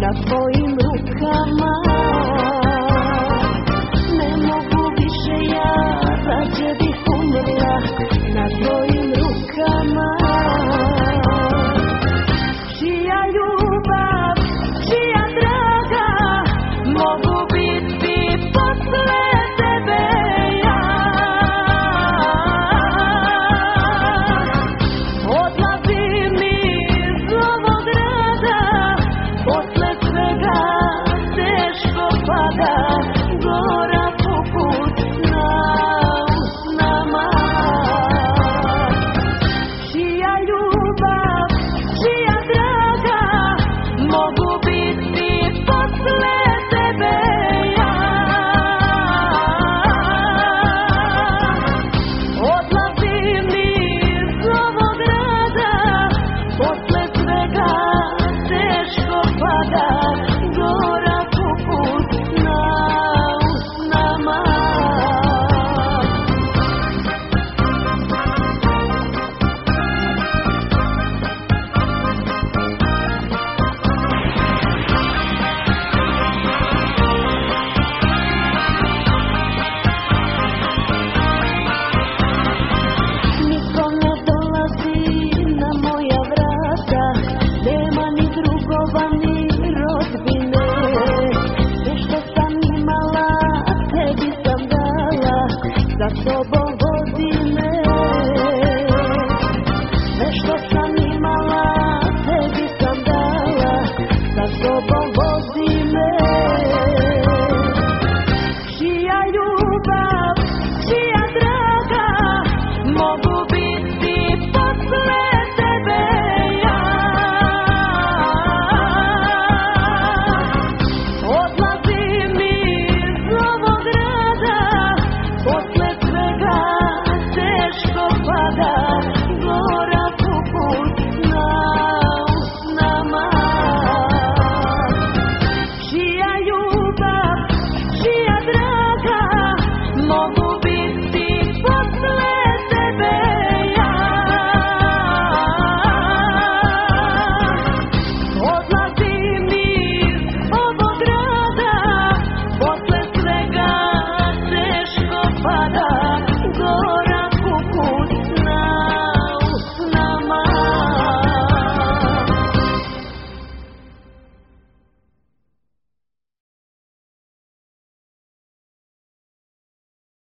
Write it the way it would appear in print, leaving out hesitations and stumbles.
tvojim rukama. Ne mogu više ja, rađe bih umrla na tvojim rukama. Čija ljubav, čija draga, mogu biti posle tebe ja. Odlazim iz ovog grada, posle svega teško pada, gora poput na usnama. Čija ljubav, čija draga, mogu biti posle tebe ja. Odlazim iz ovog grada, posle svega teško pada, gora poput na usnama. Niko ne dolazi na moja vrata, nema ni drugova ni rodbine. Sve što sam imala, tebi sam dala, za tobom vodi me. Sve što sam imala, tebi sam dala, za tobom vodi me.